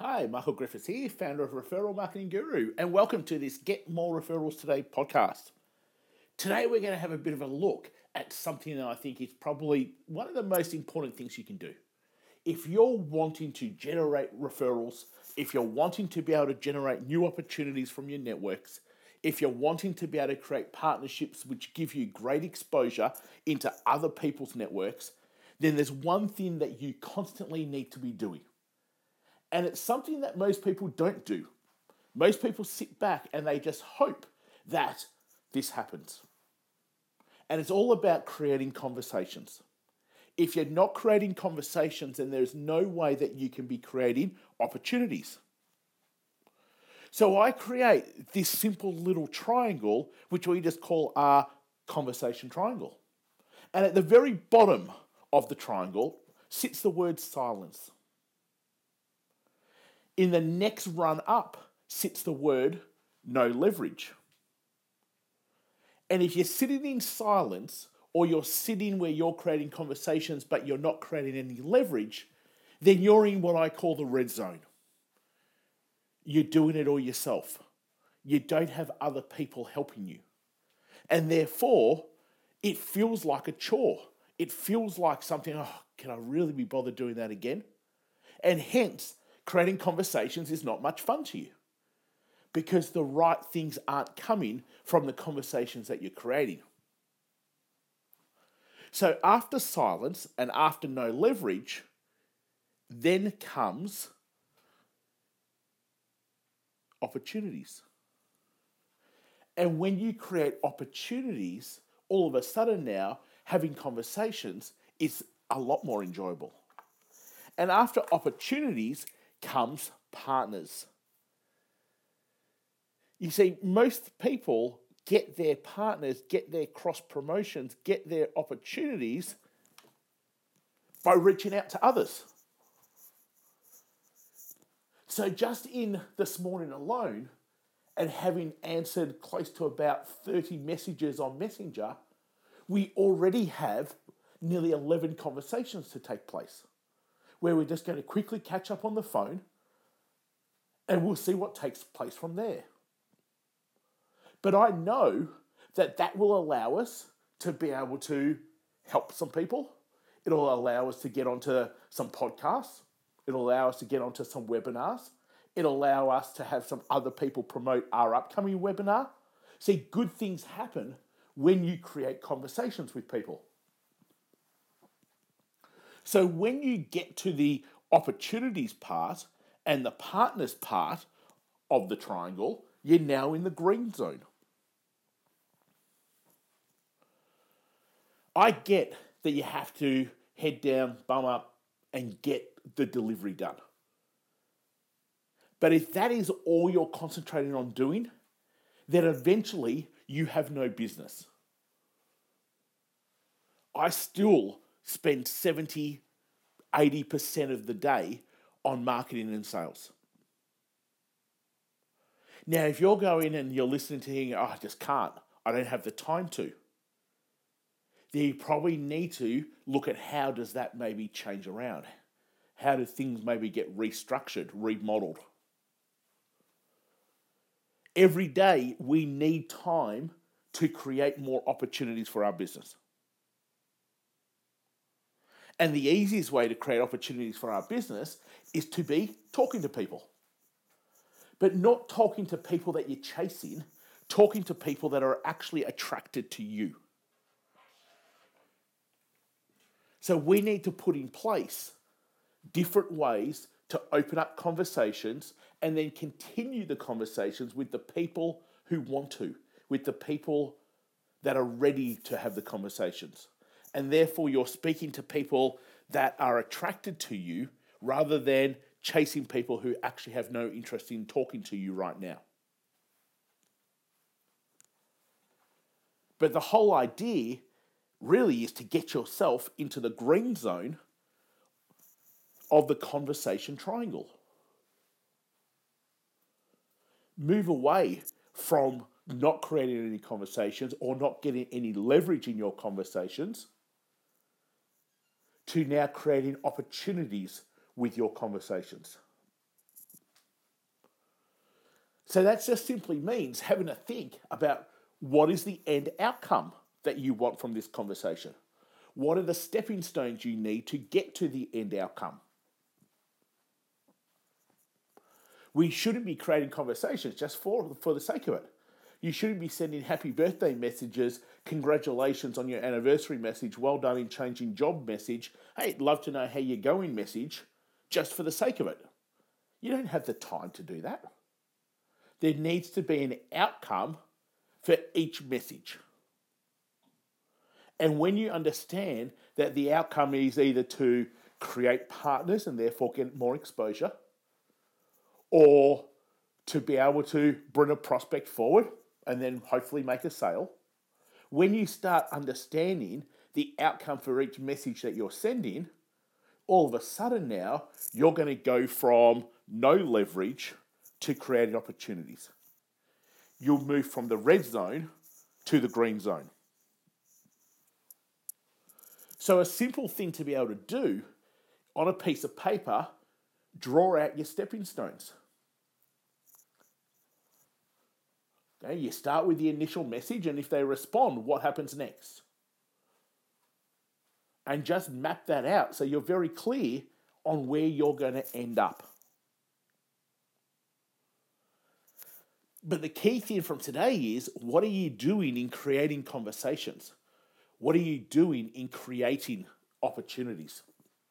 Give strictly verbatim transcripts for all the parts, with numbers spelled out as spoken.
Hi, Michael Griffiths here, founder of Referral Marketing Guru, and welcome to this Get More Referrals Today podcast. Today we're going to have a bit of a look at something that I think is probably one of the most important things you can do. If you're wanting to generate referrals, if you're wanting to be able to generate new opportunities from your networks, if you're wanting to be able to create partnerships which give you great exposure into other people's networks, then there's one thing that you constantly need to be doing. And it's something that most people don't do. Most people sit back and they just hope that this happens. And it's all about creating conversations. If you're not creating conversations, then there's no way that you can be creating opportunities. So I create this simple little triangle, which we just call our conversation triangle. And at the very bottom of the triangle sits the word silence. In the next run up sits the word no leverage. And if you're sitting in silence or you're sitting where you're creating conversations but you're not creating any leverage, then you're in what I call the red zone. You're doing it all yourself. You don't have other people helping you. And therefore, it feels like a chore. It feels like something, oh, can I really be bothered doing that again? And hence, creating conversations is not much fun to you because the right things aren't coming from the conversations that you're creating. So after silence and after no leverage, then comes opportunities. And when you create opportunities, all of a sudden now, having conversations is a lot more enjoyable. And after opportunities comes partners. You see, most people get their partners, get their cross promotions, get their opportunities by reaching out to others. So just in this morning alone, and having answered close to about thirty messages on Messenger, we already have nearly eleven conversations to take place, where we're just going to quickly catch up on the phone and we'll see what takes place from there. But I know that that will allow us to be able to help some people. It'll allow us to get onto some podcasts. It'll allow us to get onto some webinars. It'll allow us to have some other people promote our upcoming webinar. See, good things happen when you create conversations with people. So when you get to the opportunities part and the partners part of the triangle, you're now in the green zone. I get that you have to head down, bum up, and get the delivery done. But if that is all you're concentrating on doing, then eventually you have no business. I still spend seventy, eighty percent of the day on marketing and sales. Now, if you're going and you're listening to hearing, oh, I just can't, I don't have the time to, then you probably need to look at how does that maybe change around. How do things maybe get restructured, remodeled? Every day we need time to create more opportunities for our business. And the easiest way to create opportunities for our business is to be talking to people. But not talking to people that you're chasing, talking to people that are actually attracted to you. So we need to put in place different ways to open up conversations and then continue the conversations with the people who want to, with the people that are ready to have the conversations. And therefore you're speaking to people that are attracted to you rather than chasing people who actually have no interest in talking to you right now. But the whole idea really is to get yourself into the green zone of the conversation triangle. Move away from not creating any conversations or not getting any leverage in your conversations to now creating opportunities with your conversations. So that just simply means having to think about what is the end outcome that you want from this conversation. What are the stepping stones you need to get to the end outcome? We shouldn't be creating conversations just for, for the sake of it. You shouldn't be sending happy birthday messages, congratulations on your anniversary message, well done in changing job message, hey, love to know how you're going message, just for the sake of it. You don't have the time to do that. There needs to be an outcome for each message. And when you understand that the outcome is either to create partners and therefore get more exposure, or to be able to bring a prospect forward and then hopefully make a sale, when you start understanding the outcome for each message that you're sending, all of a sudden now you're going to go from no leverage to creating opportunities. You'll move from the red zone to the green zone. So a simple thing to be able to do on a piece of paper, draw out your stepping stones. Okay, you start with the initial message, and if they respond, what happens next? And just map that out so you're very clear on where you're going to end up. But the key thing from today is, what are you doing in creating conversations? What are you doing in creating opportunities?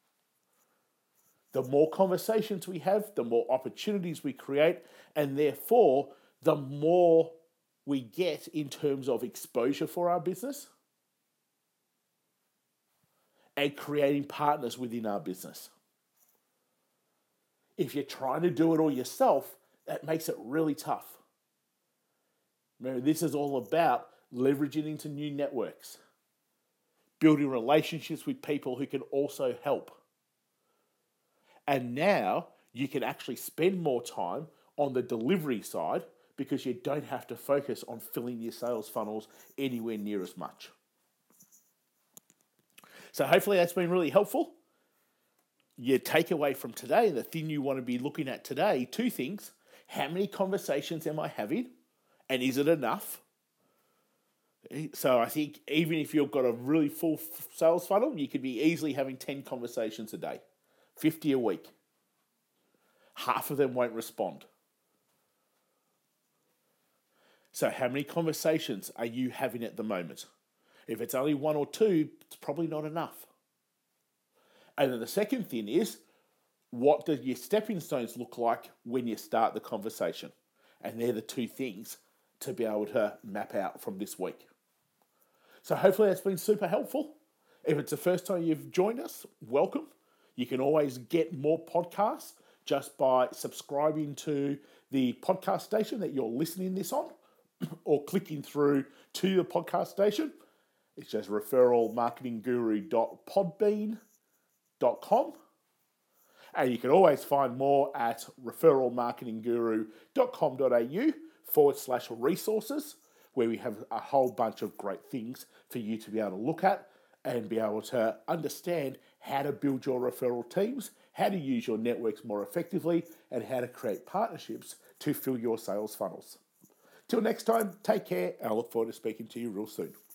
The more conversations we have, the more opportunities we create, and therefore, the more we get in terms of exposure for our business and creating partners within our business. If you're trying to do it all yourself, that makes it really tough. Remember, this is all about leveraging into new networks, building relationships with people who can also help. And now you can actually spend more time on the delivery side because you don't have to focus on filling your sales funnels anywhere near as much. So hopefully that's been really helpful. Your takeaway from today, the thing you want to be looking at today, two things. How many conversations am I having? And is it enough? So I think even if you've got a really full sales funnel, you could be easily having ten conversations a day, fifty a week. Half of them won't respond. So how many conversations are you having at the moment? If it's only one or two, it's probably not enough. And then the second thing is, what do your stepping stones look like when you start the conversation? And they're the two things to be able to map out from this week. So hopefully that's been super helpful. If it's the first time you've joined us, welcome. You can always get more podcasts just by subscribing to the podcast station that you're listening this on, or clicking through to the podcast station. It's just referral marketing guru dot podbean dot com. And you can always find more at referral marketing guru dot com dot a u forward slash resources, where we have a whole bunch of great things for you to be able to look at and be able to understand how to build your referral teams, how to use your networks more effectively, and how to create partnerships to fill your sales funnels. Till next time, take care, and I look forward to speaking to you real soon.